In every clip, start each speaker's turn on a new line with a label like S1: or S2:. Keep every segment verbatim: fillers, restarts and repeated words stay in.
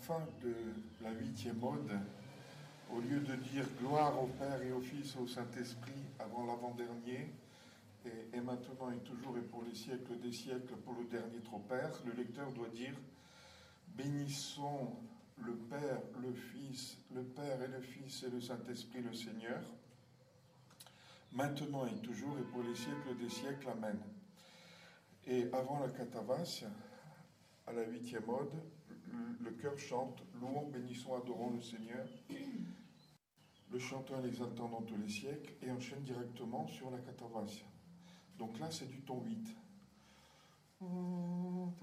S1: fin de la huitième ode, au lieu de dire gloire au Père et au Fils et au Saint-Esprit avant l'avant-dernier, et, et maintenant et toujours et pour les siècles des siècles pour le dernier trop Père, le lecteur doit dire bénissons le Père, le Fils, le Père et le Fils et le Saint-Esprit, le Seigneur, maintenant et toujours et pour les siècles des siècles. Amen. Et avant la catavassia, à la huitième ode, le chœur chante « Louons, bénissons, adorons le Seigneur ». Le chanteur l'exaltant dans tous les siècles et enchaîne directement sur la catavassia. Donc là, c'est du ton huit. Louons,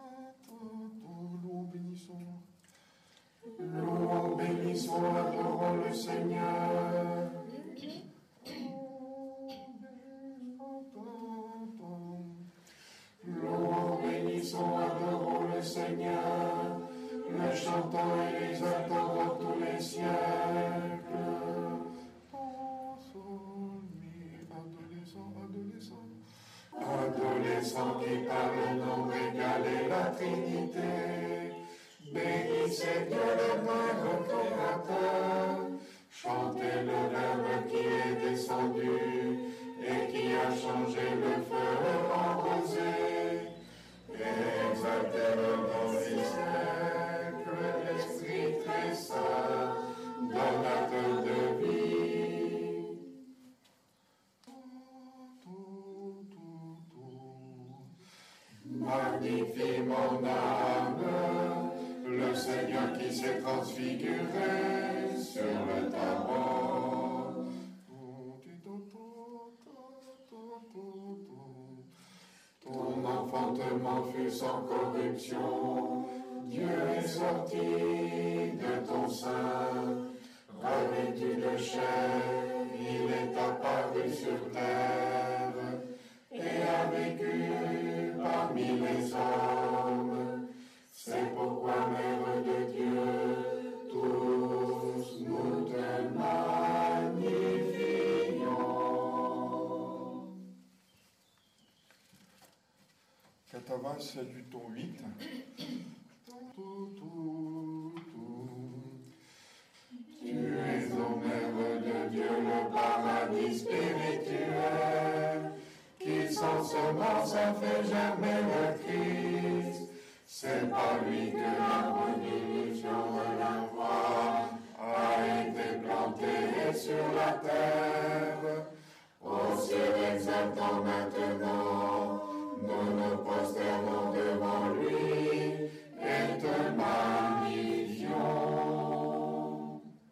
S1: bénissons.
S2: Louons, bénissons, adorons le Seigneur. Louons, bénissons, adorons le Seigneur, le chantant et l'exaltant dans tous les siècles.
S1: Adolescents, adolescents,
S2: Adolescents qui par le nom régalé la Trinité, bénissez Dieu le Père Créateur, chantez le Verbe qui est descendu et qui a changé le feu en rosée. Exaltez-le dans les siècles, l'Esprit très saint, donateur de vie. Magnifie mon âme, le Seigneur qui s'est transfiguré sur le tabor. Ton enfantement fut sans corruption, Dieu est sorti de ton sein, revêtu de chair, il est apparu sur terre, et a vécu parmi les hommes. C'est pourquoi, Mère de Dieu, tous nous te magnifions.
S1: catavassia du ton huit.
S2: Tu es, ô Mère de Dieu, le paradis spirituel, qui sans semence a fait germer le Christ. C'est par lui que la bénédiction de la foi a été plantée sur la terre.